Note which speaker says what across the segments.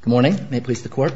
Speaker 1: Good morning. May it please the Court.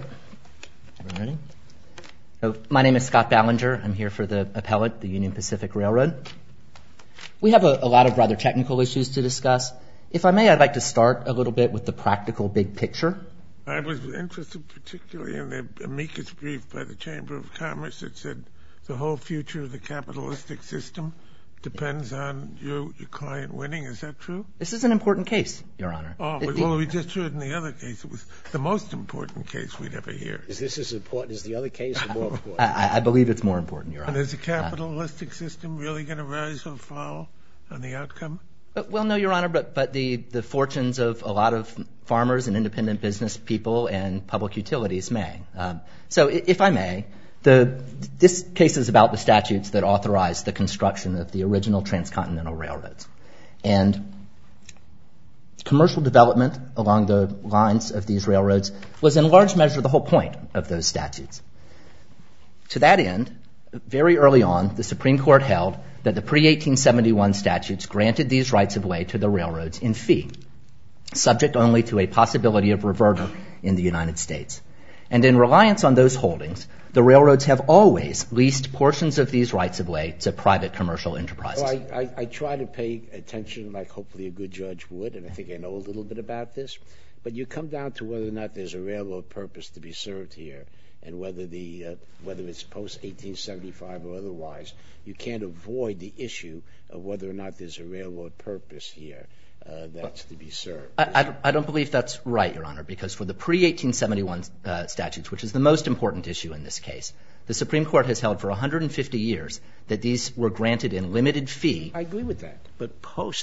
Speaker 1: My name is Scott Ballinger. I'm here for the appellate, the Union Pacific Railroad. We have a lot of rather technical issues to discuss. If I may, I'd like to start a little bit with the practical big picture.
Speaker 2: I was interested particularly in the amicus brief by the Chamber of Commerce that said the whole future of the capitalistic system depends on your client winning. Is that true?
Speaker 1: This is an important case, Your Honor.
Speaker 2: Well, we just heard in the other case it was the most important case we'd ever hear.
Speaker 3: Is this as important as the other case or more important?
Speaker 1: I believe it's more important, Your Honor.
Speaker 2: And is the capitalistic system really going to rise or fall on the outcome?
Speaker 1: Well, no, Your Honor, but the fortunes of a lot of farmers and independent business people and public utilities may. So if I may, this case is about the statutes that authorize the construction of the original transcontinental railroads. And commercial development along the lines of these railroads was in large measure the whole point of those statutes. To that end, very early on, the Supreme Court held that the pre-1871 statutes granted these rights of way to the railroads in fee, subject only to a possibility of reverter in the United States. And in reliance on those holdings, the railroads have always leased portions of these rights of way to private commercial enterprises.
Speaker 3: Well, I try to pay attention like hopefully a good judge would, and I think I know a little bit about this. But you come down to whether or not there's a railroad purpose to be served here, and whether it's post-1875 or otherwise, you can't avoid the issue of whether or not there's a railroad purpose here that's to be served.
Speaker 1: I don't believe that's right, Your Honor, because for the pre-1871 statutes, which is the most important issue in this case, the Supreme Court has held for 150 years that these were granted in limited fee.
Speaker 3: I agree with that. But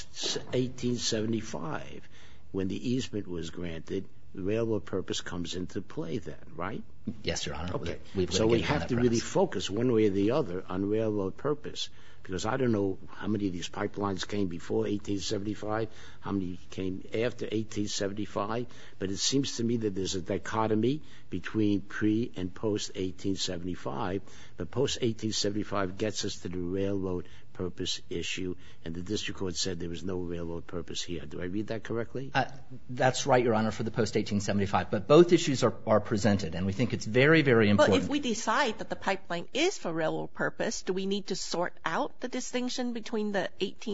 Speaker 3: post-1875, when the easement was granted, the railroad purpose comes into play then, right?
Speaker 1: Yes, Your Honor.
Speaker 3: Okay. So we have to really focus one way or the other on railroad purpose, because I don't know how many of these pipelines came before 1875, how many came after 1875, but it seems to me that there's a dichotomy between pre- and post-1875, but post-1875 gets us to the railroad purpose issue, and the district court said there was no railroad purpose here. Do I read that correctly?
Speaker 1: That's right, Your Honor, for the post-1875. But both issues are presented, and we think it's very, very important.
Speaker 4: Well, if we decide that the pipeline is for railroad purpose, do we need to sort out the distinction between the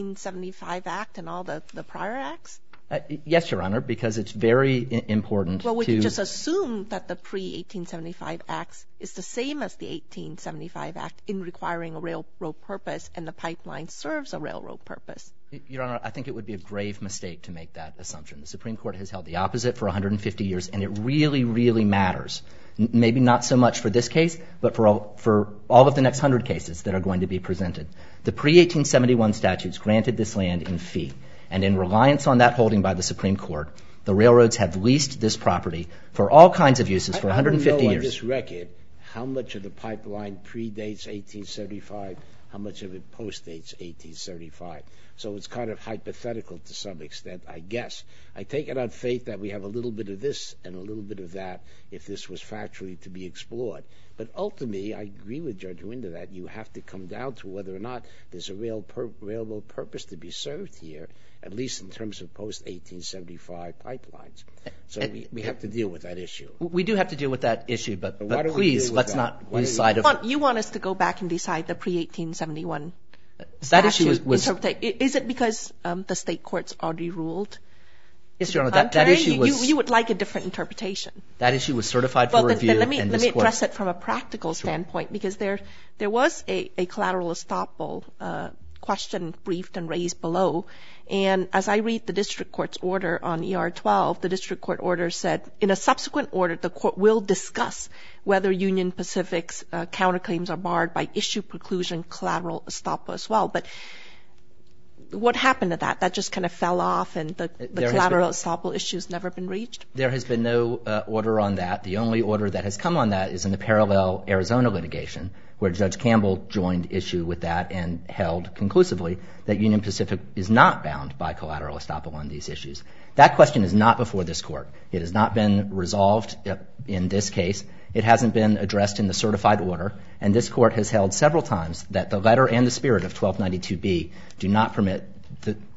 Speaker 4: 1875 Act and all the prior acts?
Speaker 1: Yes, Your Honor, because it's very important.
Speaker 4: Well, we can just assume that the pre-1875 Act is the same as the 1875 Act in requiring a railroad purpose, and the pipeline serves a railroad purpose.
Speaker 1: Your Honor, I think it would be a grave mistake to make that assumption. The Supreme Court has held the opposite for 150 years, and it really, really matters. Maybe not so much for this case, but for all of the next 100 cases that are going to be presented. The pre-1871 statutes granted this land in fee, and in reliance on that holding by the Supreme Court, the railroads have leased this property for all kinds of uses for 150 years.
Speaker 3: I don't know on this record how much of the pipeline predates 1875, how much of it postdates 1875. So it's kind of hypothetical to some extent, I guess. I take it on faith that we have a little bit of this and a little bit of that if this was factually to be explored. But ultimately, I agree with Judge Winder that you have to come down to whether or not there's a railroad purpose to be served here, at least in terms of post-1875 pipelines. So we have to deal with that issue.
Speaker 1: We do have to deal with that issue, but please, let's not lose sight of it.
Speaker 4: You want us to go back and decide the pre-1871
Speaker 1: that issue was.
Speaker 4: Is it because the state courts already ruled?
Speaker 1: Yes, Your Honor, that issue was.
Speaker 4: You would like a different interpretation.
Speaker 1: That issue was certified for review.
Speaker 4: Then let me address it from a practical standpoint, because there was a collateral estoppel question briefed and raised below. And as I read the district court's order on ER 12, the district court order said, in a subsequent order, the court will discuss whether Union Pacific's counterclaims are barred by issue preclusion collateral estoppel as well. But what happened to that? That just kind of fell off, and the collateral estoppel issue has never been reached?
Speaker 1: There has been no order on that. The only order that has come on that is in the parallel Arizona litigation, where Judge Campbell joined issue with that and held conclusively that Union Pacific is not bound by collateral estoppel on these issues. That question is not before this court. It has not been resolved in this case. It hasn't been addressed in the certified order, and this court has held several times that the letter and the spirit of 1292B do not permit the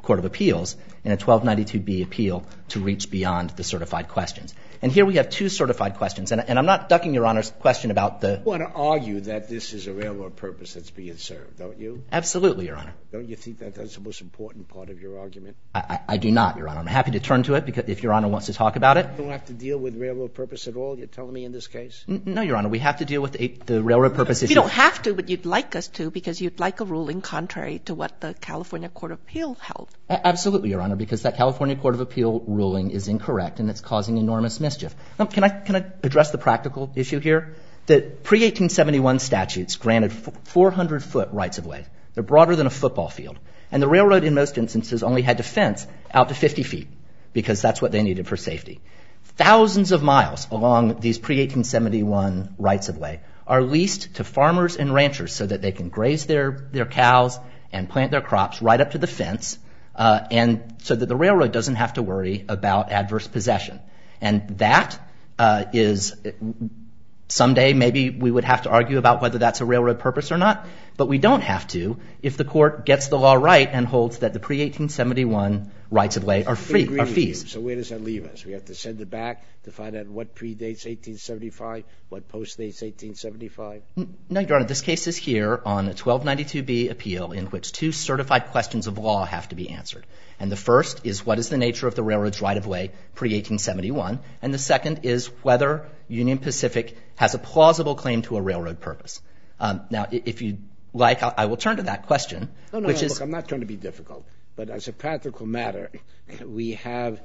Speaker 1: Court of Appeals in a 1292B appeal to reach beyond the certified questions. And here we have two certified questions. And I'm not ducking Your Honor's question about the...
Speaker 3: You want to argue that this is a railroad purpose that's being served, don't you?
Speaker 1: Absolutely, Your Honor.
Speaker 3: Don't you think that that's the most important part of your argument?
Speaker 1: I do not, Your Honor. I'm happy to turn to it because if Your Honor wants to talk about it.
Speaker 3: You don't have to deal with railroad purpose at all, you're telling me in this case?
Speaker 1: No, Your Honor. We have to deal with the railroad purpose issue.
Speaker 4: You don't have to, but you'd like us to because you'd like a ruling contrary to what the California Court of Appeal held.
Speaker 1: Absolutely, Your Honor, because that California Court of Appeal ruling is incorrect and it's causing enormous mischief. Now, can I address the practical issue here? The pre-1871 statutes granted 400-foot rights-of-way. They're broader than a football field. And the railroad, in most instances, only had to fence out to 50 feet because that's what they needed for safety. Thousands of miles along these pre-1871 rights-of-way are leased to farmers and ranchers so that they can graze their cows and plant their crops right up to the fence, and so that the railroad doesn't have to worry about adverse possession. And that is... Someday, maybe we would have to argue about whether that's a railroad purpose or not, but we don't have to if the court gets the law right and holds that the pre-1871 rights-of-way are fees.
Speaker 3: So where does that leave us? We have to send it back to find out what predates 1875, what postdates 1875?
Speaker 1: No, Your Honor. This case is here on a 1292B appeal in which two certified questions of law have to be answered. And the first is what is the nature of the railroad's right-of-way pre-1871, and the second is whether Union Pacific has a plausible claim to a railroad purpose. Now, if you like, I will turn to that question.
Speaker 3: Look, I'm not trying to be difficult, but as a practical matter, we have...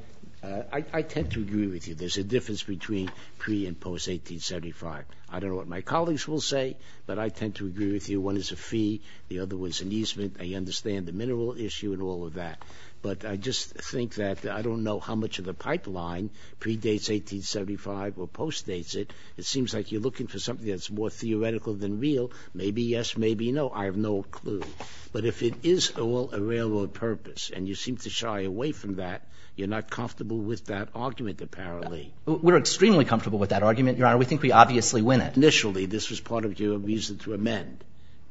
Speaker 3: I tend to agree with you. There's a difference between pre- and post-1875. I don't know what my colleagues will say, but I tend to agree with you. One is a fee, the other one's an easement. I understand the mineral issue and all of that. But I just think that I don't know how much of the pipeline predates 1875 or postdates it. It seems like you're looking for something that's more theoretical than real. Maybe yes, maybe no. I have no clue. But if it is all a railroad purpose, and you seem to shy away from that, you're not comfortable with that argument, apparently.
Speaker 1: We're extremely comfortable with that argument, Your Honor. We think we obviously win it.
Speaker 3: Initially, this was part of your reason to amend.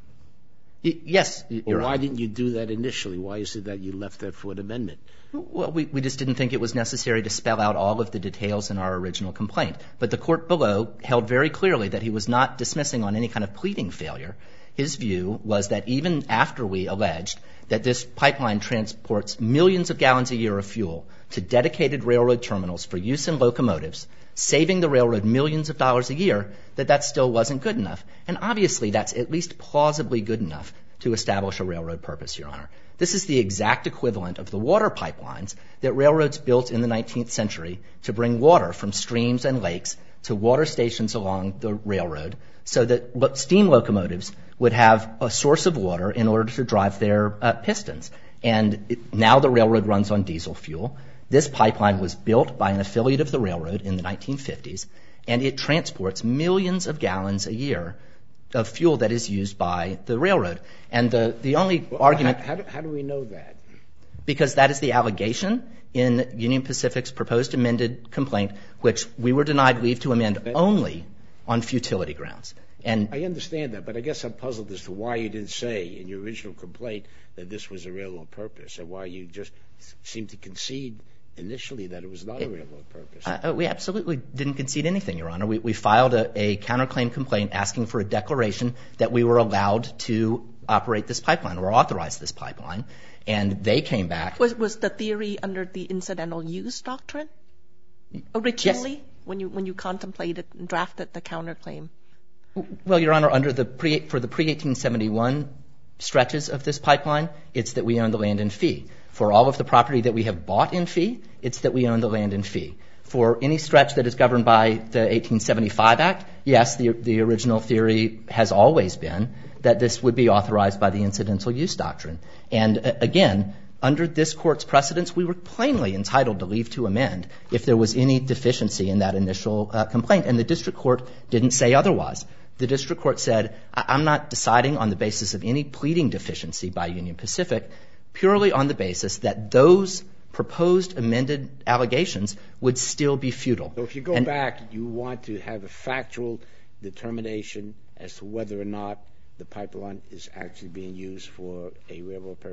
Speaker 1: Yes, Your Honor.
Speaker 3: Why didn't you do that initially? Why is it that you left that for an amendment?
Speaker 1: Well, we just didn't think it was necessary to spell out all of the details in our original complaint. But the court below held very clearly that he was not dismissing on any kind of pleading failure. His view was that even after we alleged that this pipeline transports millions of gallons a year of fuel to dedicated railroad terminals for use in locomotives, saving the railroad millions of dollars a year, that still wasn't good enough. And obviously that's at least plausibly good enough to establish a railroad purpose, Your Honor. This is the exact equivalent of the water pipelines that railroads built in the 19th century to bring water from streams and lakes to water stations along the railroad so that steam locomotives would have a source of water in order to drive their pistons. And now the railroad runs on diesel fuel. This pipeline was built by an affiliate of the railroad in the 1950s, and it transports millions of gallons a year of fuel that is used by the railroad. And the only argument...
Speaker 3: How do we know that?
Speaker 1: Because that is the allegation in Union Pacific's proposed amended complaint, which we were denied leave to amend only on futility grounds. And
Speaker 3: I understand that, but I guess I'm puzzled as to why you didn't say in your original complaint that this was a railroad purpose, and why you just seemed to concede initially that it was not a railroad purpose.
Speaker 1: We absolutely didn't concede anything, Your Honor. We filed a counterclaim complaint asking for a declaration that we were allowed to operate this pipeline or authorize this pipeline, and they came back.
Speaker 4: Was the theory under the incidental use doctrine originally?
Speaker 1: Yes.
Speaker 4: When you contemplated and drafted the counterclaim?
Speaker 1: Well, Your Honor, for the pre-1871 stretches of this pipeline, it's that we own the land in fee. For all of the property that we have bought in fee, it's that we own the land in fee. For any stretch that is governed by the 1875 Act, yes, the original theory has always been that this would be authorized by the incidental use doctrine. And again, under this Court's precedence, we were plainly entitled to leave to amend if there was any deficiency in that initial complaint, and the district court didn't say otherwise. The district court said, I'm not deciding on the basis of any pleading deficiency by Union Pacific, purely on the basis that those proposed amended allegations would still be futile.
Speaker 3: So if you go back, you want to have a factual determination as to whether or not the pipeline is actually being used for a railroad purpose?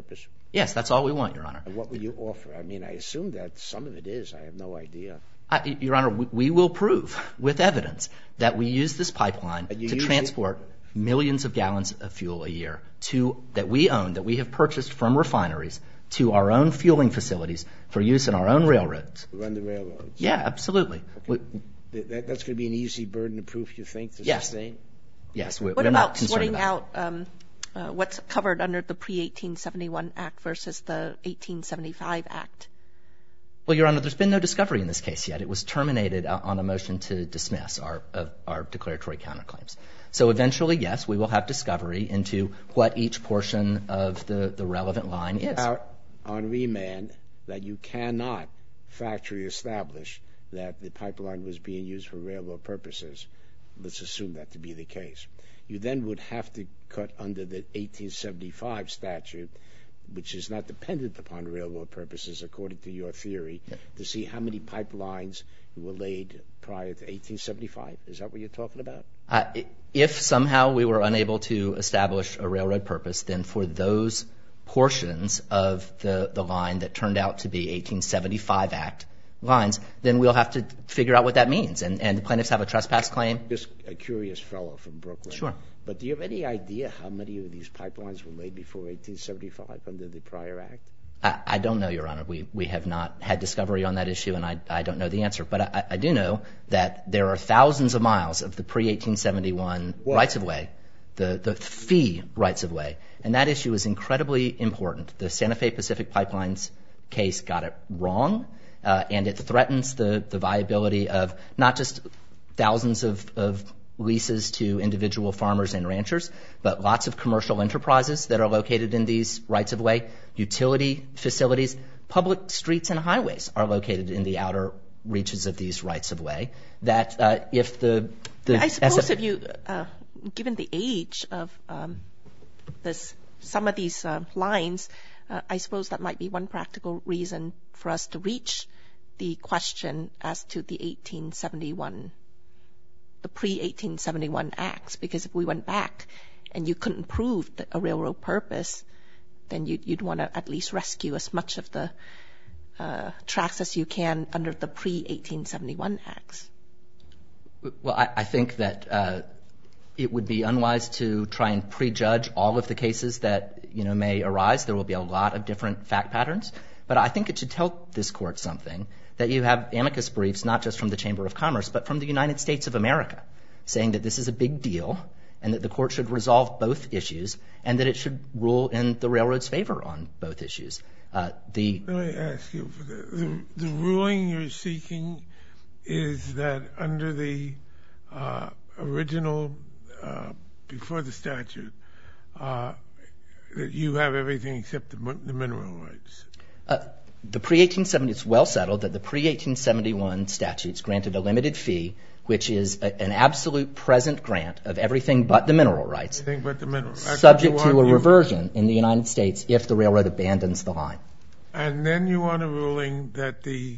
Speaker 1: Yes, that's all we want, Your Honor.
Speaker 3: And what will you offer? I mean, I assume that some of it is. I have no idea.
Speaker 1: Your Honor, we will prove with evidence that we use this pipeline to transport millions of gallons of fuel a year that we own, that we have purchased from refineries, to our own fueling facilities for use in our own railroads.
Speaker 3: Run the railroads.
Speaker 1: Yeah, absolutely.
Speaker 3: Okay. That's going to be an easy burden of proof, you think, to sustain?
Speaker 1: Yes.
Speaker 4: What about sorting out what's covered under the pre-1871 Act versus the 1875 Act?
Speaker 1: Well, Your Honor, there's been no discovery in this case yet. It was terminated on a motion to dismiss our declaratory counterclaims. So eventually, yes, we will have discovery into what each portion of the relevant line is.
Speaker 3: On remand, that you cannot factually establish that the pipeline was being used for railroad purposes. Let's assume that to be the case. You then would have to cut under the 1875 statute, which is not dependent upon railroad purposes, according to your theory, to see how many pipelines were laid prior to 1875. Is that what you're talking about?
Speaker 1: If somehow we were unable to establish a railroad purpose, then for those portions of the line that turned out to be 1875 Act lines, then we'll have to figure out what that means. And the plaintiffs have a trespass claim.
Speaker 3: Just a curious fellow from Brooklyn.
Speaker 1: Sure.
Speaker 3: But do you have any idea how many of these pipelines were laid before 1875 under the prior act?
Speaker 1: I don't know, Your Honor. We have not had discovery on that issue, and I don't know the answer. But I do know that there are thousands of miles of the pre-1871 rights-of-way, the fee rights-of-way, and that issue is incredibly important. The Santa Fe Pacific Pipelines case got it wrong, and it threatens the viability of not just thousands of leases to individual farmers and ranchers, but lots of commercial enterprises that are located in these rights-of-way, utility facilities, public streets and highways are located in the outer reaches of these rights-of-way. That if
Speaker 4: I suppose if you, given the age of some of these lines, I suppose that might be one practical reason for us to reach the question as to the pre-1871 acts, because if we went back and you couldn't prove a railroad purpose, then you'd want to at least rescue as much of the tracks as you can under the pre-1871 acts.
Speaker 1: Well, I think that it would be unwise to try and prejudge all of the cases that may arise. There will be a lot of different fact patterns, but I think it should tell this court something, that you have amicus briefs not just from the Chamber of Commerce, but from the United States of America, saying that this is a big deal and that the court should resolve both issues and that it should rule in the railroad's favor on both issues.
Speaker 2: Let me ask you, the ruling you're seeking is that under the original, before the statute, that you have everything except the mineral rights?
Speaker 1: The pre-1870, it's well settled that the pre-1871 statutes granted a limited fee, which is an absolute present grant of everything but the mineral rights, subject to a reversion in the United States if the railroad abandons the line.
Speaker 2: And then you want a ruling that the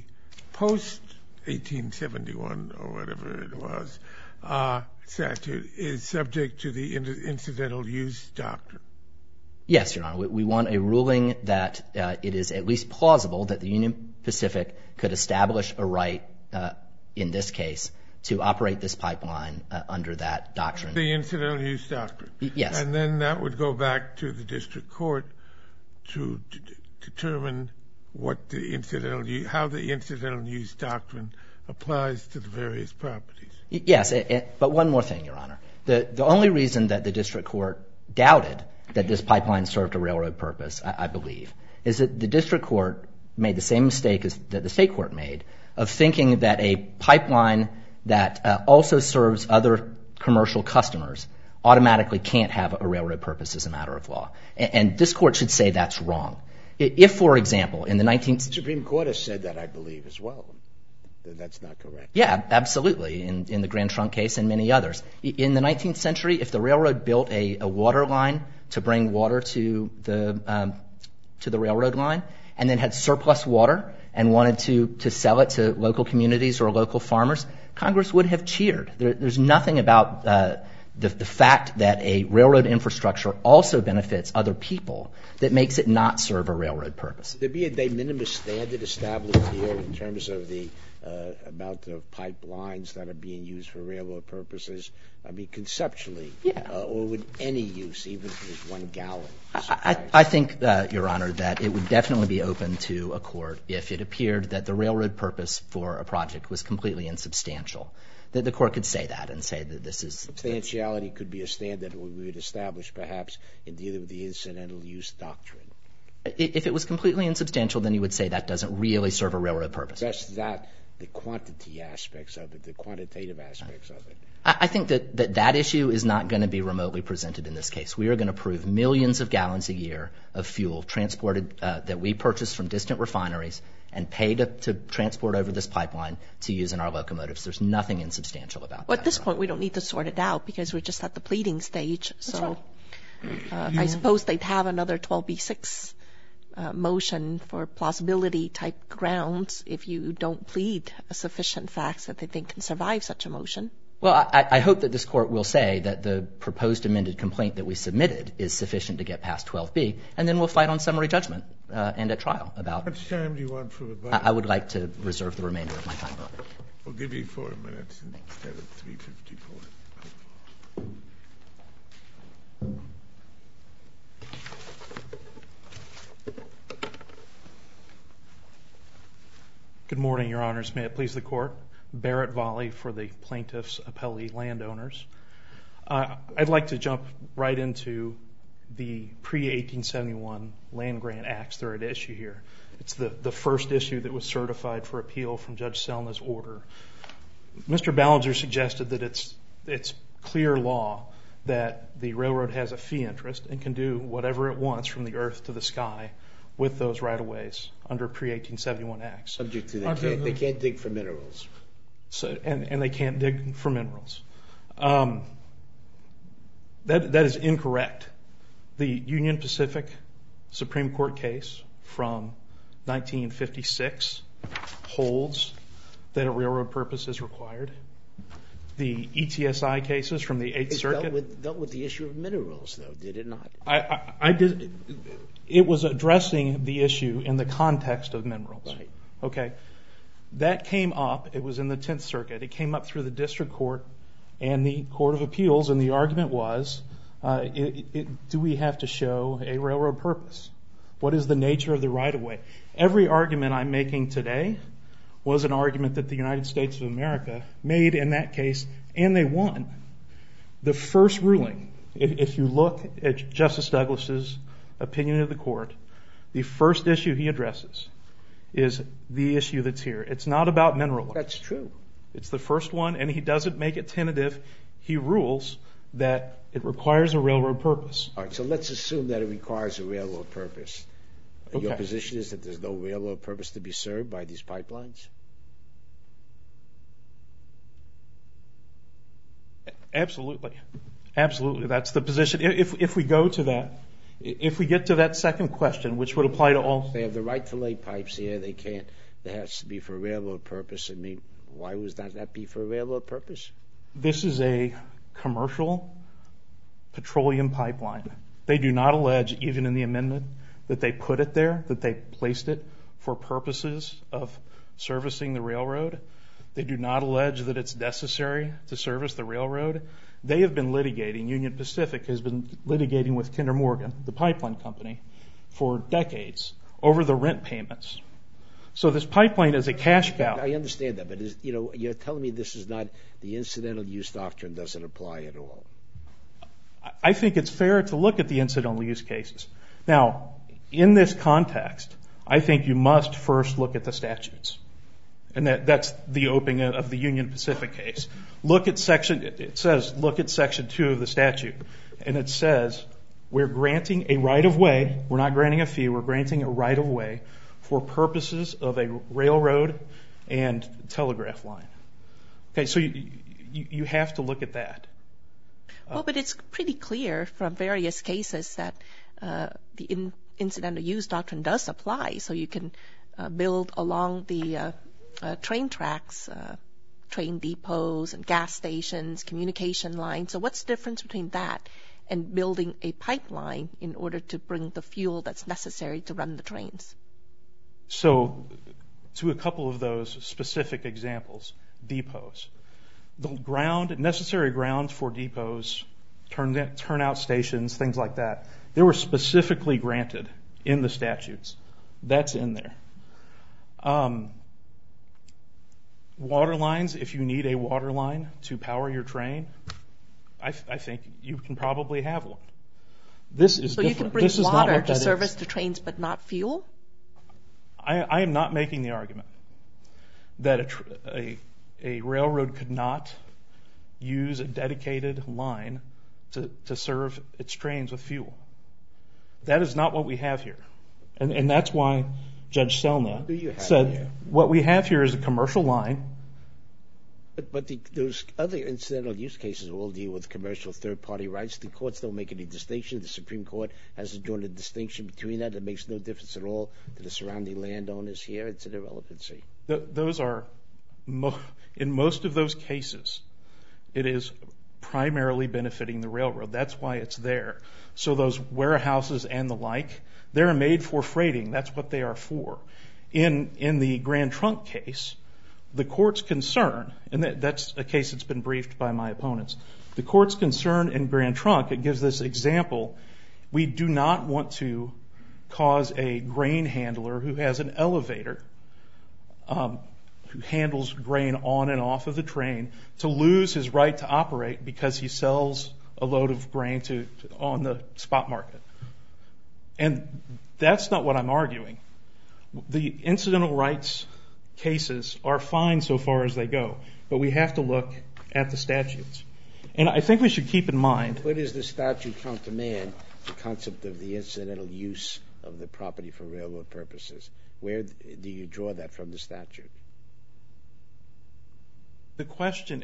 Speaker 2: post-1871, or whatever it was, statute is subject to the incidental use doctrine.
Speaker 1: Yes, Your Honor. We want a ruling that it is at least plausible that the Union Pacific could establish a right, in this case, to operate this pipeline under that doctrine.
Speaker 2: The incidental use doctrine.
Speaker 1: Yes.
Speaker 2: And then that would go back to the district court to determine what how the incidental use doctrine applies to the various properties.
Speaker 1: Yes, but one more thing, Your Honor. The only reason that the district court doubted that this pipeline served a railroad purpose, I believe, is that the district court made the same mistake that the state court made of thinking that a pipeline that also serves other commercial customers automatically can't have a railroad purpose as a matter of law. And this court should say that's wrong. If, for example, in the 19th...
Speaker 3: The Supreme Court has said that, I believe, as well. That's not correct.
Speaker 1: Yeah, absolutely, in the Grand Trunk case and many others. In the 19th century, if the railroad built a water line to bring water to the railroad line and then had surplus water and wanted to sell it to local communities or local farmers, Congress would have cheered. There's nothing about the fact that a railroad infrastructure also benefits other people that makes it not serve a railroad purpose.
Speaker 3: Would there be a de minimis standard established here in terms of the amount of pipelines that are being used for railroad purposes? I mean, conceptually, or would any use, even if it was 1 gallon?
Speaker 1: I think, Your Honor, that it would definitely be open to a court if it appeared that the railroad purpose for a project was completely insubstantial. That the court could say that and say that this is...
Speaker 3: Substantiality could be a standard we would establish, perhaps, in dealing with the incidental use doctrine.
Speaker 1: If it was completely insubstantial, then you would say that doesn't really serve a railroad purpose.
Speaker 3: Just that, the quantity aspects of it, the quantitative aspects of it.
Speaker 1: I think that issue is not going to be remotely presented in this case. We are going to prove millions of gallons a year of fuel transported that we purchase from distant refineries and pay to transport over this pipeline to use in our locomotives. There's nothing insubstantial about that.
Speaker 4: Well, at this point, we don't need to sort it out because we're just at the pleading stage. So I suppose they'd have another 12b6 motion for plausibility type grounds if you don't plead sufficient facts that they think can survive such a motion.
Speaker 1: Well, I hope that this court will say that the proposed amended complaint that we submitted is sufficient to get past 12b, and then we'll fight on summary judgment and at trial about...
Speaker 2: How much time do you want for rebuttal?
Speaker 1: I would like to reserve the remainder of my time.
Speaker 2: We'll give you 4 minutes instead of 3:54.
Speaker 5: Good morning, Your Honors. May it please the Court. Barrett Volley for the plaintiffs' appellee landowners. I'd like to jump right into the pre-1871 Land Grant Acts that are at issue here. It's the first issue that was certified for appeal from Judge Selna's order. Mr. Ballinger suggested that it's clear law that the railroad has a fee interest and can do whatever it wants from the earth to the sky with those right-of-ways under pre-1871 Acts.
Speaker 3: Subject to they can't dig for minerals.
Speaker 5: And they can't dig for minerals. That is incorrect. The Union Pacific Supreme Court case from 1956 holds that a railroad purpose is required. The ETSI cases from the 8th Circuit...
Speaker 3: It dealt with the issue of minerals, though, did it not?
Speaker 5: It was addressing the issue in the context of minerals.
Speaker 3: Right.
Speaker 5: Okay. That came up, it was in the 10th Circuit, it came up through the District Court and the Court of Appeals, and the argument was, do we have to show a railroad purpose? What is the nature of the right-of-way? Every argument I'm making today was an argument that the United States of America made in that case, and they won. The first ruling, if you look at Justice Douglas's opinion of the court, the first issue he addresses is the issue that's here. It's not about mineral.
Speaker 3: That's true.
Speaker 5: It's the first one, and he doesn't make it tentative. He rules that it requires a railroad purpose.
Speaker 3: All right, so let's assume that it requires a railroad purpose. Okay. Your position is that there's no railroad purpose to be served by these pipelines?
Speaker 5: Absolutely. Absolutely. That's the position. If we go to that, if we get to that second question, which would apply to all...
Speaker 3: They have the right to lay pipes here. They can't. That has to be for a railroad purpose. I mean, why would that be for a railroad purpose?
Speaker 5: This is a commercial petroleum pipeline. They do not allege, even in the amendment, that they put it there, that they placed it for purposes of servicing the railroad. They do not allege that it's necessary to service the railroad. They have been litigating, Union Pacific has been litigating with Kinder Morgan, the pipeline company, for decades over the rent payments. So this pipeline is a cash cow.
Speaker 3: I understand that, but you're telling me this is not, the incidental use doctrine doesn't apply at all.
Speaker 5: I think it's fair to look at the incidental use cases. Now, in this context, I think you must first look at the statutes. And that's the opening of the Union Pacific case. It says, look at Section 2 of the statute. And it says, we're granting a right-of-way, we're not granting a fee, we're granting a right-of-way for purposes of a railroad and telegraph line. Okay, so you have to look at that.
Speaker 4: Well, but it's pretty clear from various cases that the incidental use doctrine does apply. So you can build along the train tracks train depots and gas stations, communication lines. So what's the difference between that and building a pipeline in order to bring the fuel that's necessary to run the trains?
Speaker 5: So, to a couple of those specific examples, depots. The necessary grounds for depots, turnout stations, things like that, they were specifically granted in the statutes. That's in there. Water lines, if you need a water line to power your train, I think you can probably have one. This is
Speaker 4: so
Speaker 5: different.
Speaker 4: You can bring
Speaker 5: this is
Speaker 4: water
Speaker 5: not what
Speaker 4: to
Speaker 5: that
Speaker 4: service
Speaker 5: is.
Speaker 4: the trains but not fuel?
Speaker 5: I am not making the argument that a railroad could not use a dedicated line to serve its trains with fuel. That is not what we have here. And that's why Judge Selna said what we have here is a commercial line.
Speaker 3: But those other incidental use cases all deal with commercial third-party rights. The courts don't make any distinction. The Supreme Court hasn't drawn a distinction between that. It makes no difference at all to the surrounding landowners here. It's an irrelevancy.
Speaker 5: Those are, in most of those cases, it is primarily benefiting the railroad. That's why it's there. So those warehouses and the like, they're made for freighting. That's what they are for. In the Grand Trunk case, the court's concern, and that's a case that's been briefed by my opponents, the court's concern in Grand Trunk, it gives this example, we do not want to cause a grain handler who has an elevator, who handles grain on and off of the train, to lose his right to operate because he sells a load of grain on the spot market. And that's not what I'm arguing. The incidental rights cases are fine so far as they go, but we have to look at the statutes. And I think we should keep in mind...
Speaker 3: Where does the statute countermand the concept of the incidental use of the property for railroad purposes? Where do you draw that from the statute?
Speaker 5: The question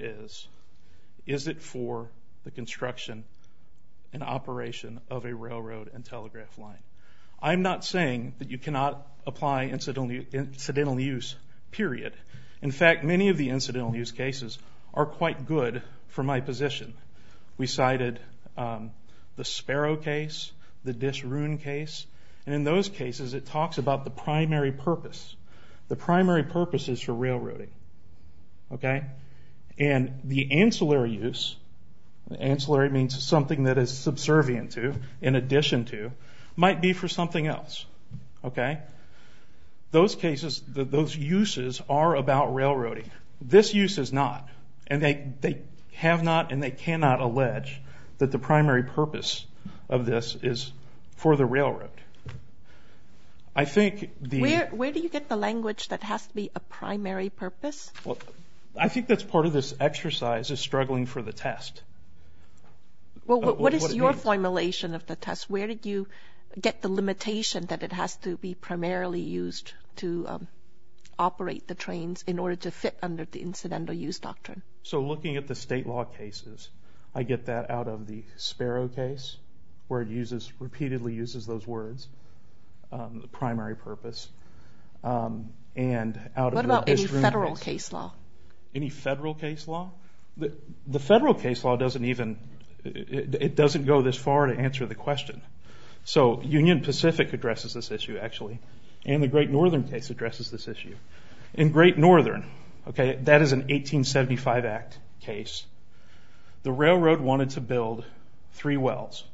Speaker 5: is it for the construction and operation of a railroad and telegraph line? I'm not saying that you cannot apply incidental use, period. In fact, many of the incidental use cases are quite good for my position. We cited the Sparrow case, the Disroon case, and in those cases it talks about the primary purpose. The primary purpose is for railroading. Okay? And the ancillary use, ancillary means something that is subservient to, in addition to, might be for something else. Okay? Those cases, those uses are about railroading. This use is not. And they have not and they cannot allege that the primary purpose of this is for the railroad. I think
Speaker 4: Where do you get the language that has to be a primary purpose?
Speaker 5: Well, I think that's part of this exercise is struggling for the test.
Speaker 4: Well, what is your formulation of the test? Where did you get the limitation that it has to be primarily used to operate the trains in order to fit under the incidental use doctrine?
Speaker 5: So looking at the state law cases, I get that out of the Sparrow case, where it repeatedly uses those words, the primary purpose, and out
Speaker 4: what
Speaker 5: of
Speaker 4: about
Speaker 5: the
Speaker 4: any
Speaker 5: Disroon
Speaker 4: federal
Speaker 5: case.
Speaker 4: case law?
Speaker 5: Any federal case law? The federal case law doesn't even, it doesn't go this far to answer the question. So Union Pacific addresses this issue, actually, and the Great Northern case addresses this issue. In Great Northern, okay, that is an 1875 Act case. The railroad wanted to build 3 wells.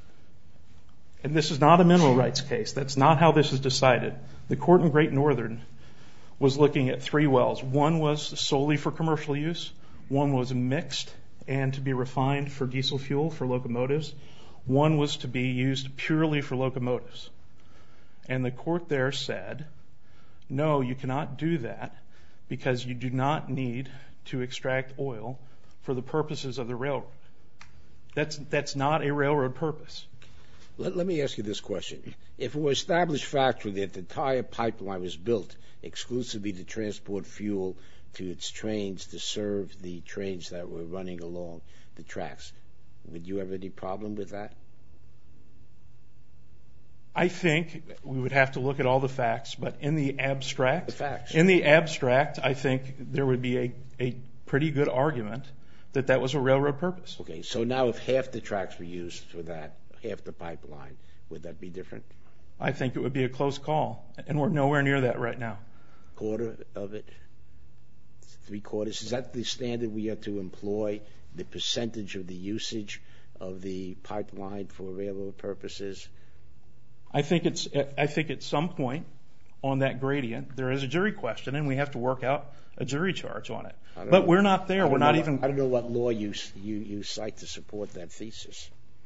Speaker 5: And this is not a mineral rights case. That's not how this is decided. The court in Great Northern was looking at 3 wells. One was solely for commercial use. One was mixed and to be refined for diesel fuel for locomotives. One was to be used purely for locomotives. And the court there said, no, you cannot do that because you do not need to extract oil for the purposes of the railroad. That's not a railroad purpose.
Speaker 3: Let me ask you this question. If it were established factually that the entire pipeline was built exclusively to transport fuel to its trains to serve the trains that were running along the tracks, would you have any problem with that?
Speaker 5: I think we would have to look at all the facts, but in the abstract,
Speaker 3: The facts.
Speaker 5: I think there would be a pretty good argument that that was a railroad purpose.
Speaker 3: Okay, so now if half the tracks were used for that, half the pipeline, would that be different?
Speaker 5: I think it would be a close call, and we're nowhere near that right now.
Speaker 3: Quarter of it? 3/4? Is that the standard we have to employ, the percentage of the usage of the pipeline for railroad purposes?
Speaker 5: I think at some point on that gradient there is a jury question, and we have to work out a jury charge on it. But we're not there. We're not even.
Speaker 3: I don't know what law you cite to support that thesis.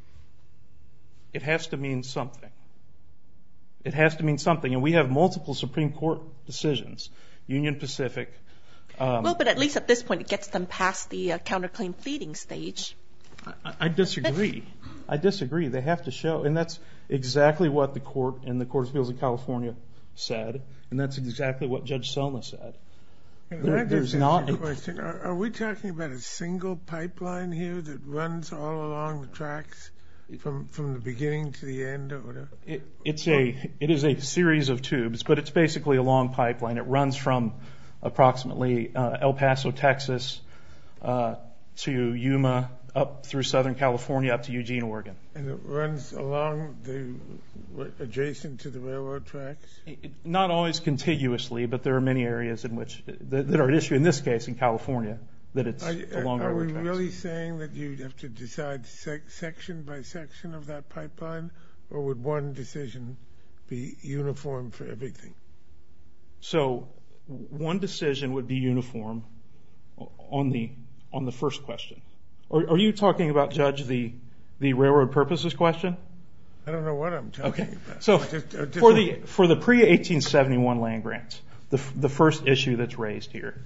Speaker 5: It has to mean something. It has to mean something, and we have multiple Supreme Court decisions, Union Pacific.
Speaker 4: Well, but at least at this point it gets them past the counterclaim pleading stage.
Speaker 5: I disagree. I disagree. They have to show, and that's exactly what the court in the Court of Appeals of California said, and that's exactly what Judge Selma said.
Speaker 2: There's not a question. Are we talking about a single pipeline here that runs all along the tracks from the beginning to the end, or whatever?
Speaker 5: It is a series of tubes, but it's basically a long pipeline. It runs from approximately El Paso, Texas, to Yuma, up through Southern California, up to Eugene, Oregon.
Speaker 2: And it runs along adjacent to the railroad tracks?
Speaker 5: Not always contiguously, but there are many areas in which that are at issue. In this case, in California, that it's along railroad tracks.
Speaker 2: Are we really saying that you'd have to decide section by section of that pipeline, or would one decision be uniform for everything?
Speaker 5: So one decision would be uniform on the first question. Are you talking about, Judge, the railroad purposes question?
Speaker 2: I don't know what I'm talking about.
Speaker 5: So for the pre-1871 land grants, the first issue that's raised here,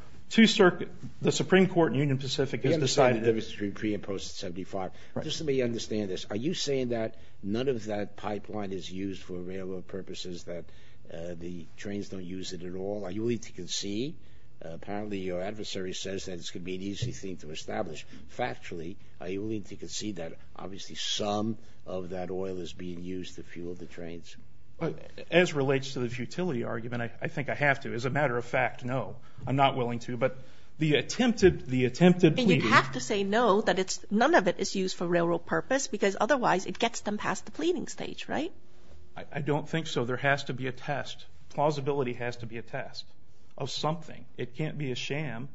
Speaker 5: the Supreme Court in Union Pacific has decided
Speaker 3: the difference between pre and post 75. Right. Just let me understand this. Are you saying that none of that pipeline is used for railroad purposes, that the trains don't use it at all? Are you willing to concede? Apparently your adversary says that it's going to be an easy thing to establish. Factually, are you willing to concede that obviously some of that oil is being used to fuel the trains?
Speaker 5: As relates to the futility argument, I think I have to. As a matter of fact, no. I'm not willing to. But the attempted pleading...
Speaker 4: And you have to say no, that none of it is used for railroad purpose, because otherwise it gets them past the pleading stage, right?
Speaker 5: I don't think so. There has to be a test. Plausibility has to be a test of something. It can't be a sham.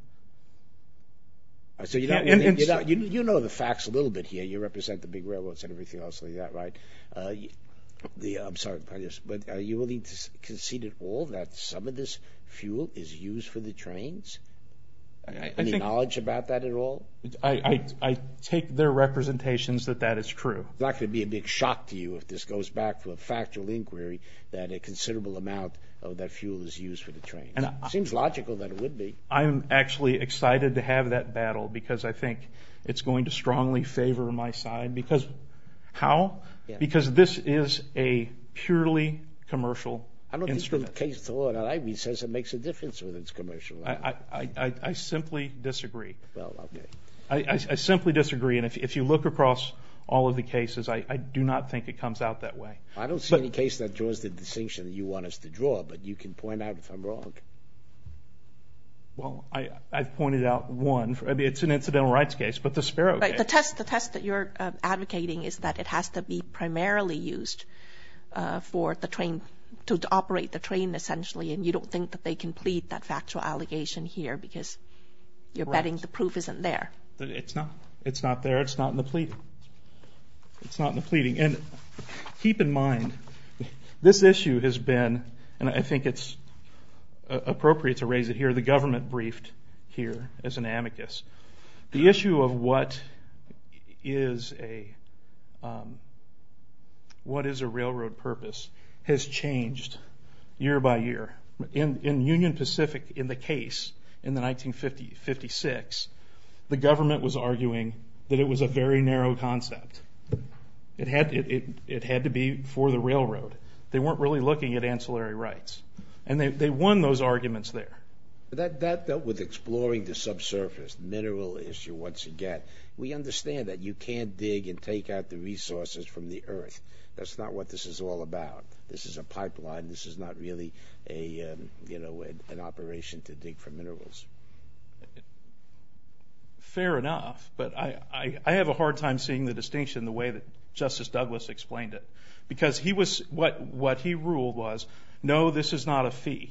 Speaker 3: So you know the facts a little bit here. You represent the big railroads and everything else like that, right? I'm sorry, but are you willing to concede at all that some of this fuel is used for the trains? Any knowledge about that at all?
Speaker 5: I take their representations that is true.
Speaker 3: It's not going to be a big shock to you if this goes back to a factual inquiry that a considerable amount of that fuel is used for the trains. And it seems logical that it would be.
Speaker 5: I'm actually excited to have that battle because I think it's going to strongly favor my side. Because how? Yeah. Because this is a purely commercial instrument.
Speaker 3: I don't think the case law that I read says it makes a difference whether it's commercial.
Speaker 5: I simply disagree.
Speaker 3: Well, okay.
Speaker 5: I simply disagree. And if you look across all of the cases, I do not think it comes out that way.
Speaker 3: I don't see any case that draws the distinction that you want us to draw, but you can point out if I'm wrong.
Speaker 5: Well, I've pointed out one. I mean, it's an incidental rights case, but the Sparrow case.
Speaker 4: Right. The test that you're advocating is that it has to be primarily used for the train, to operate the train essentially, and you don't think that they can plead that factual allegation here because you're betting the proof isn't there.
Speaker 5: It's not. It's not there. It's not in the pleading. It's not in the pleading. And keep in mind, this issue has been, and I think it's appropriate to raise it here, the government briefed here as an amicus. The issue of what is a railroad purpose has changed year by year. In Union Pacific, in the case in the 1956, the government was arguing that it was a very narrow concept. It had to be for the railroad. They weren't really looking at ancillary rights. And they won those arguments there.
Speaker 3: That dealt with exploring the subsurface, mineral issue once again. We understand that you can't dig and take out the resources from the earth. That's not what this is all about. This is a pipeline. This is not really an operation to dig for minerals.
Speaker 5: fair enough, but I have a hard time seeing the distinction the way that Justice Douglas explained it. Because what he ruled was, no, this is not a fee.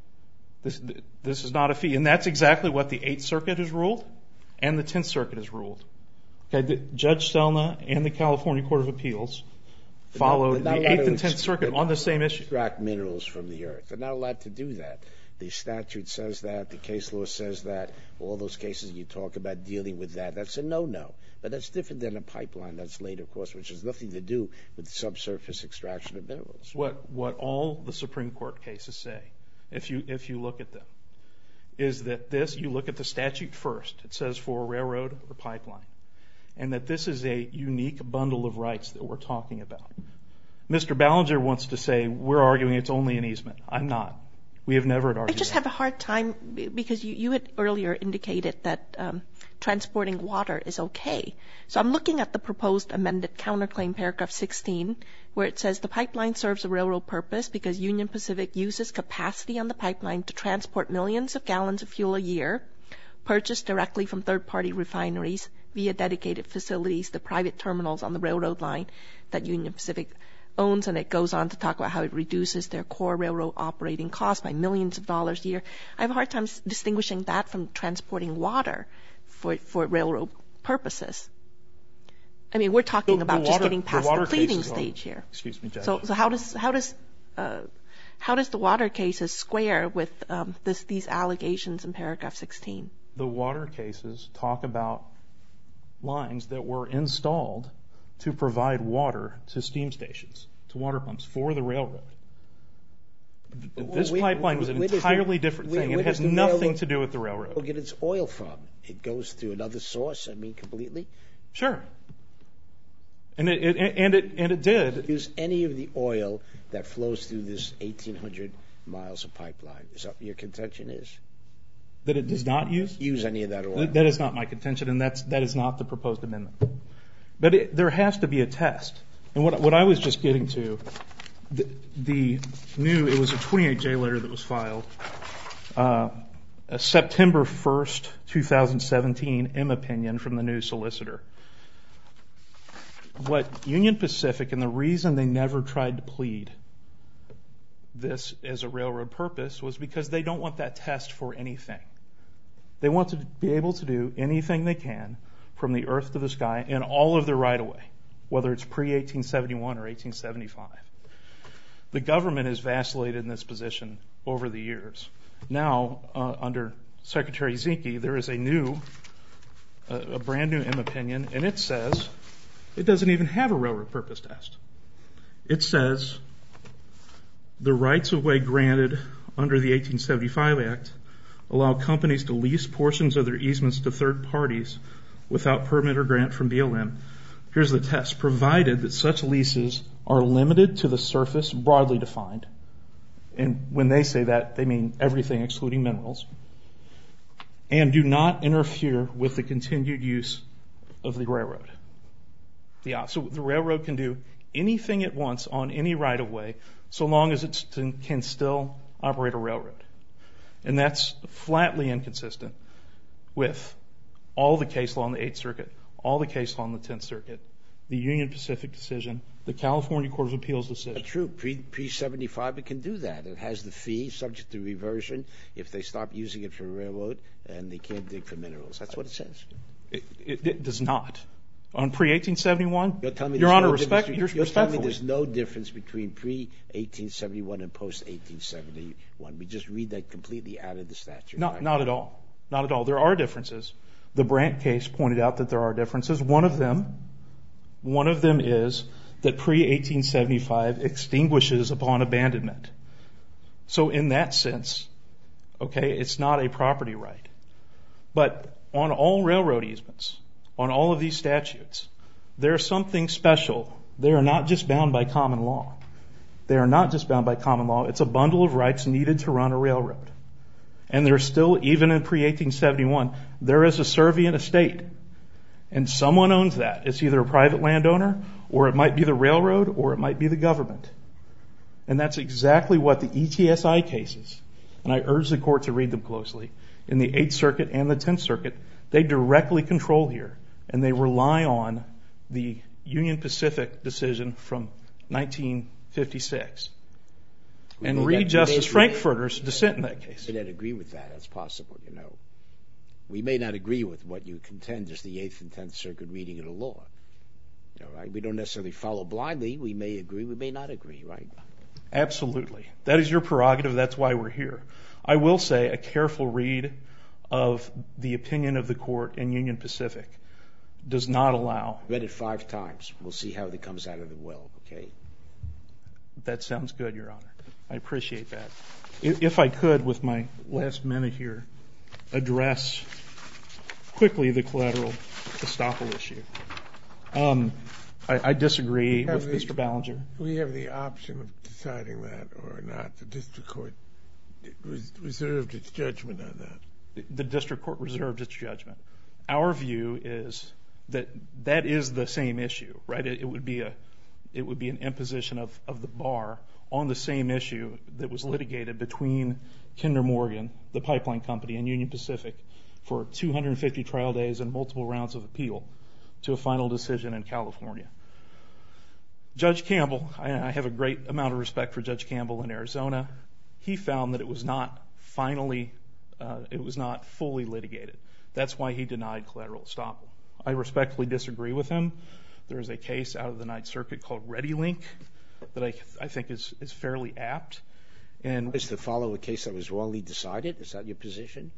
Speaker 5: This is not a fee. And that's exactly what the Eighth Circuit has ruled and the Tenth Circuit has ruled. Okay, Judge Selna and the California Court of Appeals followed the Eighth and Tenth Circuit on the same issue.
Speaker 3: Extract minerals from the earth. They're not allowed to do that. The statute says that. The case law says that. All those cases you talk about dealing with that. That's a no-no. But that's different than a pipeline that's laid, of course, which has nothing to do with subsurface extraction of minerals.
Speaker 5: What all the Supreme Court cases say, if you look at them, is that you look at the statute first. It says for a railroad or pipeline. And that this is a unique bundle of rights that we're talking about. Mr. Ballinger wants to say we're arguing it's only an easement. I'm not. We have never argued
Speaker 4: I just have a hard time because you had earlier indicated that transporting water is okay. So I'm looking at the proposed amended counterclaim paragraph 16 where it says the pipeline serves a railroad purpose because Union Pacific uses capacity on the pipeline to transport millions of gallons of fuel a year purchased directly from third-party refineries via dedicated facilities, the private terminals on the railroad line that Union Pacific owns, and it goes on to talk about how it reduces their core railroad operating costs by millions of dollars a year. I have a hard time distinguishing that from transporting water for railroad purposes. I mean, we're talking about just getting past the pleading stage here.
Speaker 5: Excuse me, Judge.
Speaker 4: So how does the water cases square with these allegations in paragraph 16?
Speaker 5: The water cases talk about lines that were installed to provide water to steam stations, to water pumps for the railroad. This pipeline was an entirely different thing. It has nothing to do with the railroad.
Speaker 3: Well, get its oil from? It goes through another source, I mean, completely?
Speaker 5: Sure. And it did.
Speaker 3: Use any of the oil that flows through this 1,800 miles of pipeline. Is that what your contention is?
Speaker 5: That it does not use?
Speaker 3: Use any of that oil.
Speaker 5: That is not my contention, and that is not the proposed amendment. But there has to be a test. And what I was just getting to, it was a 28J letter that was filed, a September 1st, 2017 M opinion from the new solicitor. What Union Pacific, and the reason they never tried to plead this as a railroad purpose was because they don't want that test for anything. They want to be able to do anything they can from the earth to the sky in all of their right-of-way, whether it's pre-1871 or 1875. The government has vacillated in this position over the years. Now, under Secretary Zinke, there is a brand new M opinion, and it says it doesn't even have a railroad purpose test. It says the rights-of-way granted under the 1875 Act allow companies to lease portions of their easements to third parties without permit or grant from BLM. Here's the test. Provided that such leases are limited to the surface broadly defined, and when they say that, they mean everything excluding minerals, and do not interfere with the continued use of the railroad. So the railroad can do anything it wants on any right-of-way so long as it can still operate a railroad. And that's flatly inconsistent with all the case law in the Eighth Circuit, all the case law in the Tenth Circuit, the Union Pacific decision, the California Court of Appeals decision.
Speaker 3: That's true. Pre-75, it can do that. It has the fee subject to reversion if they stop using it for a railroad and they can't dig for minerals. That's what it says.
Speaker 5: It does not. On pre-1871,
Speaker 3: Your
Speaker 5: Honor,
Speaker 3: respectfully. You're telling me there's no difference between pre-1871 and post-1871. We just read that completely out of the statute.
Speaker 5: Not at all. Not at all. There are differences. The Brandt case pointed out that there are differences. One of them is that pre-1875 extinguishes upon abandonment. So in that sense, okay, it's not a property right. But on all railroad easements, on all of these statutes, there's something special. They are not just bound by common law. They are not just bound by common law. It's a bundle of rights needed to run a railroad. And there's still, even in pre-1871, there is a servient estate. And someone owns that. It's either a private landowner, or it might be the railroad, or it might be the government. And that's exactly what the ETSI cases, and I urge the court to read them closely, in the Eighth Circuit and the Tenth Circuit, They directly control here, and they rely on the Union Pacific decision from 1956. And read Justice Frankfurter's dissent in that case.
Speaker 3: We may not agree with that. That's possible, you know. We may not agree with what you contend is the 8th and 10th Circuit reading of the law. All right? We don't necessarily follow blindly. We may agree. We may not agree, right?
Speaker 5: Absolutely. That is your prerogative. That's why we're here. I will say a careful read of the opinion of the court in Union Pacific does not allow.
Speaker 3: Read it 5 times. We'll see how it comes out of the well, okay?
Speaker 5: That sounds good, Your Honor. I appreciate that. If I could, with my last minute here, address quickly the collateral estoppel issue. I disagree with Mr. Ballinger.
Speaker 2: We have the option of deciding that or not. The district court reserved its judgment on that.
Speaker 5: The district court reserved its judgment. Our view is that that is the same issue, right? It would be an imposition of the bar on the same issue that was litigated between Kinder Morgan, the pipeline company, and Union Pacific for 250 trial days and multiple rounds of appeal to a final decision in California. Judge Campbell, I have a great amount of respect for Judge Campbell in Arizona. He found that it was not fully litigated. That's why he denied collateral estoppel. I respectfully disagree with him. There is a case out of the Ninth Circuit called ReadyLink that I think is fairly apt. And
Speaker 3: is to follow a case that was wrongly decided? Is that your position?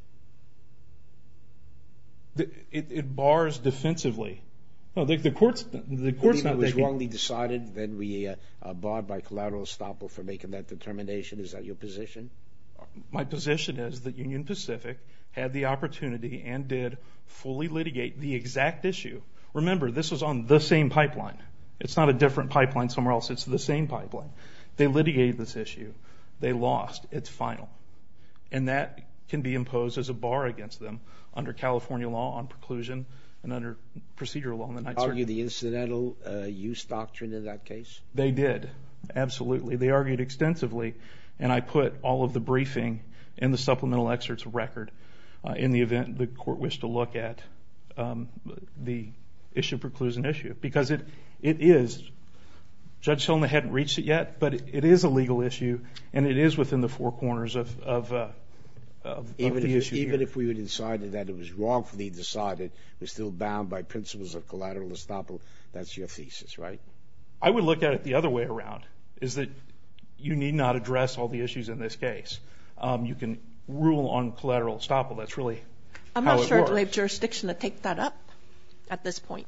Speaker 5: It bars defensively. No, the court's not.
Speaker 3: If it was wrongly decided, then we are barred by collateral estoppel for making that determination. Is that your position?
Speaker 5: My position is that Union Pacific had the opportunity and did fully litigate the exact issue. Remember, this was on the same pipeline. It's not a different pipeline somewhere else. It's the same pipeline. They litigated this issue. They lost. It's final. And that can be imposed as a bar against them under California law on preclusion and under procedural law in the Ninth Circuit.
Speaker 3: Argue the incidental use doctrine in that case?
Speaker 5: They did. Absolutely. They argued extensively, and I put all of the briefing in the supplemental excerpts of record in the event the court wished to look at the issue preclusion issue. Because it is, Judge Selna hadn't reached it yet, but it is a legal issue, and it is within the 4 corners of the issue here.
Speaker 3: Even if we would have decided that it was wrongfully decided, we're still bound by principles of collateral estoppel. That's your thesis, right?
Speaker 5: I would look at it the other way around, is that you need not address all the issues in this case. You can rule on collateral estoppel. That's really how it works.
Speaker 4: I'm not sure if we have jurisdiction to take that up at this point.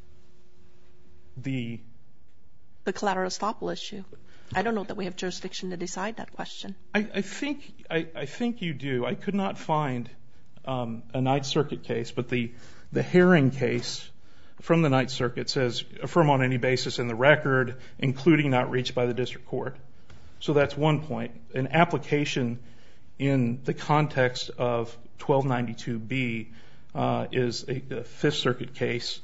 Speaker 5: The
Speaker 4: collateral estoppel issue. I don't know that we have jurisdiction to decide that question.
Speaker 5: I think you do. I could not find a Ninth Circuit case, but the Herring case from the Ninth Circuit says affirm on any basis in the record, including not reached by the district court. So that's one point. An application in the context of 1292B is a Fifth Circuit case.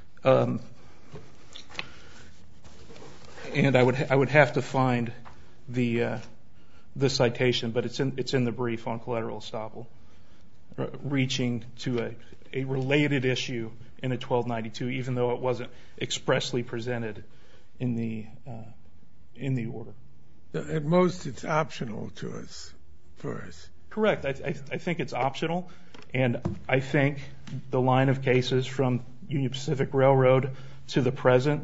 Speaker 5: And I would have to find the citation, but it's in the brief on collateral estoppel, reaching to a related issue in a 1292, even though it wasn't expressly presented in the order.
Speaker 2: At most, it's optional to us, for us.
Speaker 5: Correct. I think it's optional, and I think the line of cases from Union Pacific Railroad to the present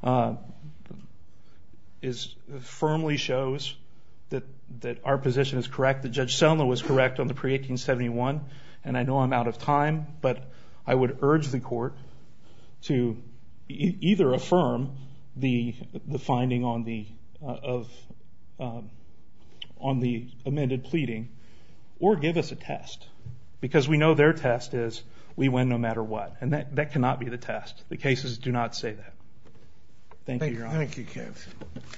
Speaker 5: firmly shows that our position is correct, that Judge Selna was correct on the pre-1871, and I know I'm out of time, but I would urge the court to either affirm the finding on the amended pleading, or give us a test, because we know their test is we win no matter what, and that cannot be the test. The cases do not say that. Thank you, Your Honor.
Speaker 2: Thank you, counsel.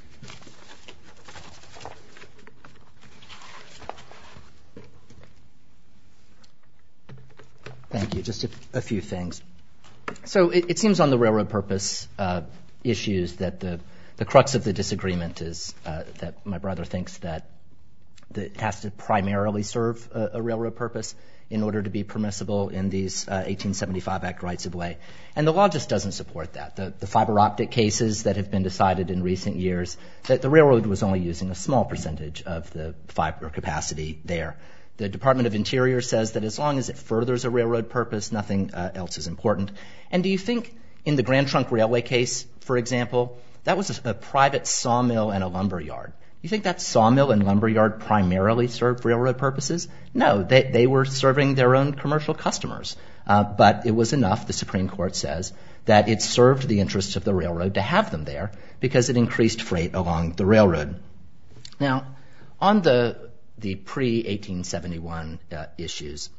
Speaker 1: Thank you. Just a few things. So it seems on the railroad purpose issues that the crux of the disagreement is that my brother thinks that it has to primarily serve a railroad purpose. in order to be permissible in these 1875 Act rights of way. And the law just doesn't support that. The fiber optic cases that have been decided in recent years, that the railroad was only using a small percentage of the fiber capacity there. The Department of Interior says that as long as it furthers a railroad purpose, nothing else is important. And do you think in the Grand Trunk Railway case, for example, that was a private sawmill and a lumber yard? You think that sawmill and lumberyard primarily served railroad purposes? No, they were serving their own commercial customers. But it was enough, the Supreme Court says, that it served the interests of the railroad to have them there because it increased freight along the railroad. Now, on the pre-1871 issues,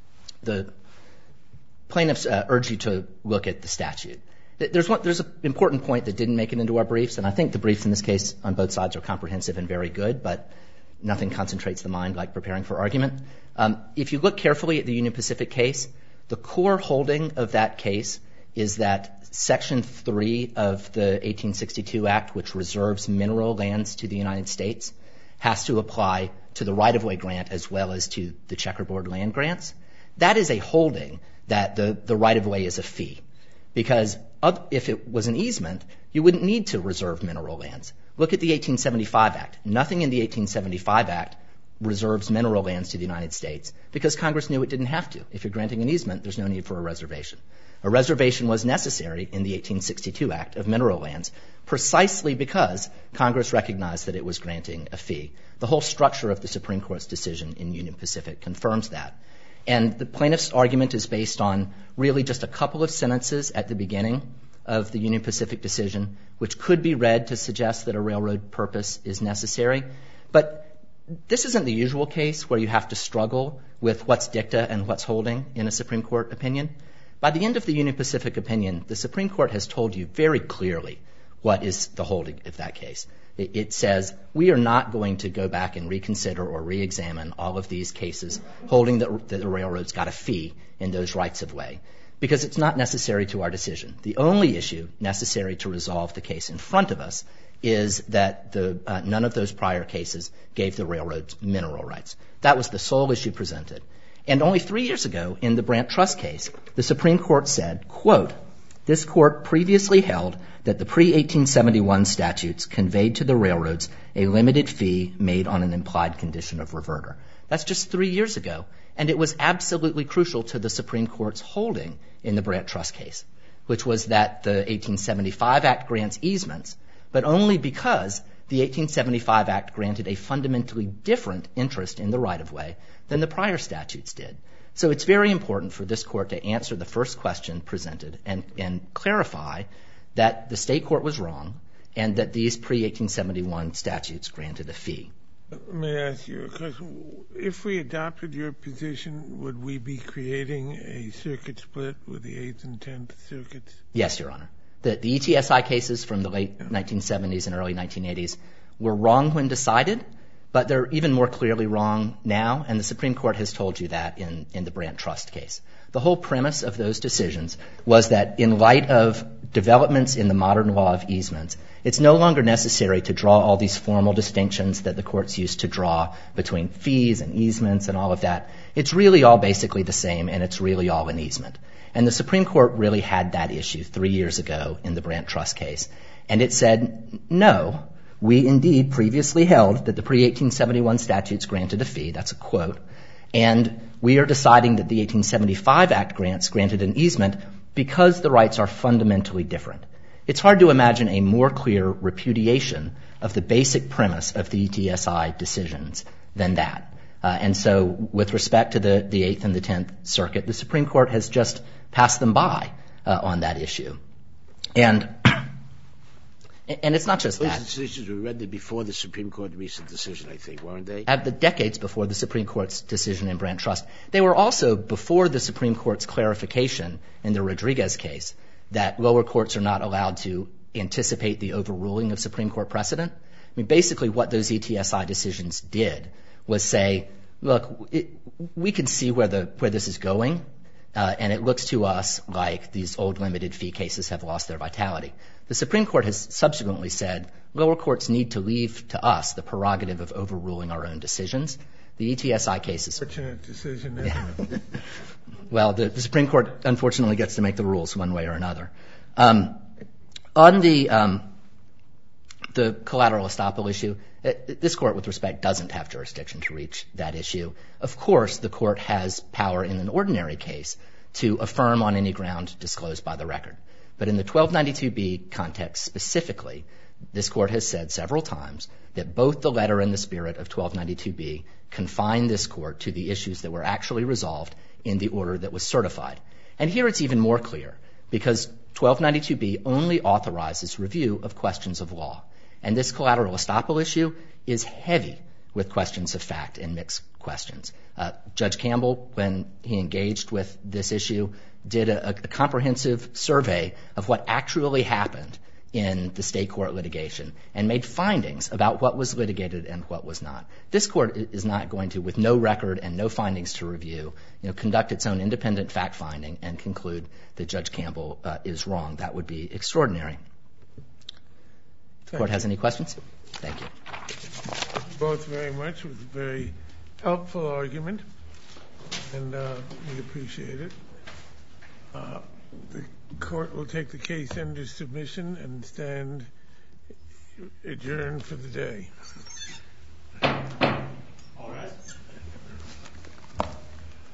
Speaker 1: the plaintiffs urge you to look at the statute. There's an important point that didn't make it into our briefs, and I think the briefs in this case on both sides are comprehensive and very good, but nothing concentrates the mind like preparing for argument. If you look carefully at the Union Pacific case, the core holding of that case is that Section 3 of the 1862 Act, which reserves mineral lands to the United States, has to apply to the right-of-way grant as well as to the checkerboard land grants. That is a holding that the right-of-way is a fee. Because if it was an easement, you wouldn't need to reserve mineral lands. Look at the 1875 Act. Nothing in the 1875 Act reserves mineral lands to the United States because Congress knew it didn't have to. If you're granting an easement, there's no need for a reservation. A reservation was necessary in the 1862 Act of mineral lands precisely because Congress recognized that it was granting a fee. The whole structure of the Supreme Court's decision in Union Pacific confirms that. And the plaintiff's argument is based on really just a couple of sentences at the beginning of the Union Pacific decision, which could be read to suggest that a railroad purpose is necessary. But this isn't the usual case where you have to struggle with what's dicta and what's holding in a Supreme Court opinion. By the end of the Union Pacific opinion, the Supreme Court has told you very clearly what is the holding of that case. It says we are not going to go back and reconsider or re-examine all of these cases holding that the railroads got a fee in those rights of way because it's not necessary to our decision. The only issue necessary to resolve the case in front of us is that none of those prior cases gave the railroads mineral rights. That was the sole issue presented. And only 3 years ago in the Brandt Trust case, the Supreme Court said, quote, "This court previously held that the pre-1871 statutes conveyed to the railroads a limited fee made on an implied condition of reverter." That's just 3 years ago, and it was absolutely crucial to the Supreme Court's holding in the Brandt Trust case, which was that the 1875 Act grants easements, but only because the 1875 Act granted a fundamentally different interest in the right-of-way than the prior statutes did. So it's very important for this court to answer the first question presented and clarify that the state court was wrong and that these pre-1871 statutes granted a fee.
Speaker 2: Let me ask you a question. If we adopted your position, would we be creating a circuit split with the 8th and 10th circuits?
Speaker 1: Yes, Your Honor. The ETSI cases from the late 1970s and early 1980s were wrong when decided, but they're even more clearly wrong now, and the Supreme Court has told you that in the Brandt Trust case. The whole premise of those decisions was that in light of developments in the modern law of easements, it's no longer necessary to draw all these formal distinctions that the courts used to draw between fees and easements and all of that. It's really all basically the same, and it's really all an easement. And the Supreme Court really had that issue 3 years ago in the Brandt Trust case, and it said, no, we indeed previously held that the pre-1871 statutes granted a fee, that's a quote, and we are deciding that the 1875 Act grants granted an easement because the rights are fundamentally different. It's hard to imagine a more clear repudiation of the basic premise of the ETSI decisions than that. And so with respect to the 8th and the 10th Circuit, the Supreme Court has just passed them by on that issue. And it's not just that.
Speaker 3: Those decisions were rendered before the Supreme Court recent decision, I think, weren't they?
Speaker 1: At the decades before the Supreme Court's decision in Brandt Trust. They were also before the Supreme Court's clarification in the Rodriguez case that lower courts are not allowed to anticipate the overruling of Supreme Court precedent. I mean, basically what those ETSI decisions did was say, look, we can see where this is going, and it looks to us like these old limited fee cases have lost their vitality. The Supreme Court has subsequently said lower courts need to leave to us the prerogative of overruling our own decisions. The ETSI cases.
Speaker 2: Fortunate decision, isn't it?
Speaker 1: Well, the Supreme Court unfortunately gets to make the rules one way or another. On the collateral estoppel issue, this court, with respect, doesn't have jurisdiction to reach that issue. Of course, the court has power in an ordinary case to affirm on any ground disclosed by the record. But in the 1292B context specifically, this court has said several times that both the letter and the spirit of 1292B confine this court to the issues that were actually resolved in the order that was certified. And here it's even more clear, because 1292B only authorizes review of questions of law. And this collateral estoppel issue is heavy with questions of fact and mixed questions. Judge Campbell, when he engaged with this issue, did a comprehensive survey of what actually happened in the state court litigation and made findings about what was litigated and what was not. This court is not going to, with no record and no findings to review, conduct its own independent fact-finding and conclude that Judge Campbell is wrong. That would be extraordinary. If the court has any questions? Thank you.
Speaker 2: Both very much. It was a very helpful argument, and we appreciate it. The court will take the case under submission and stand adjourned for the day.